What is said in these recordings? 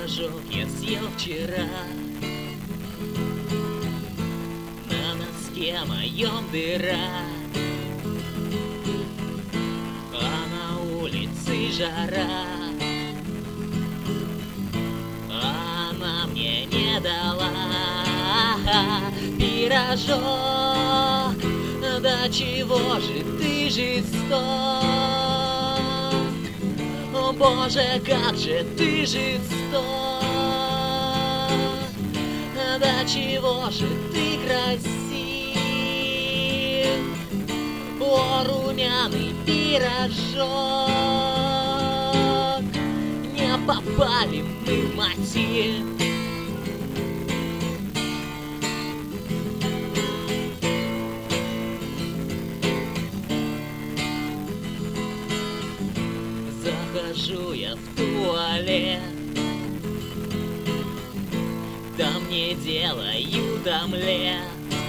пирожок я съел вчера. На носке моем дыра, а на улице жара. Она мне не дала пирожок. Да чего же ты жесток? О Боже, как же ты жесток! Да чего же ты красив? О, румяный пирожок! Не попали мы в мотив. Захожу я в туалет, там мне делают омлет.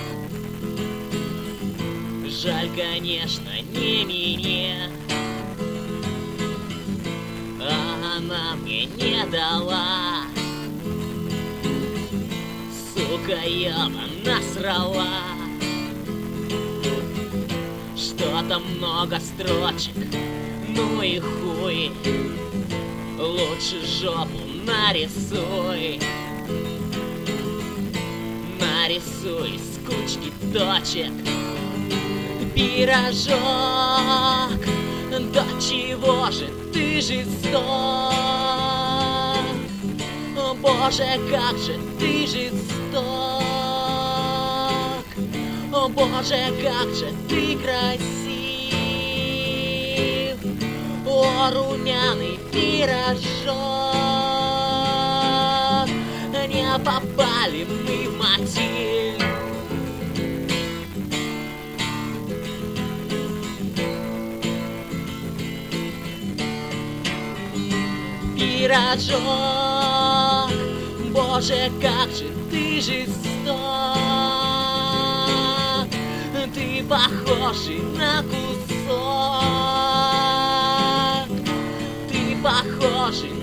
Жаль, конечно, не меня, а она мне не дала. Сука, я насрала. Что-то много строчек, ну и хуй. Лучше жопу нарисуй. Нарисуй с кучки точек пирожок. Да чего же ты жесток? О Боже, как же ты жесток! О Боже, как же ты красив! О, румяный пирожок! Не попали мы в мотив. Пирожок, Боже, как же ты жесток! Ты похожий на кусок, ты похожий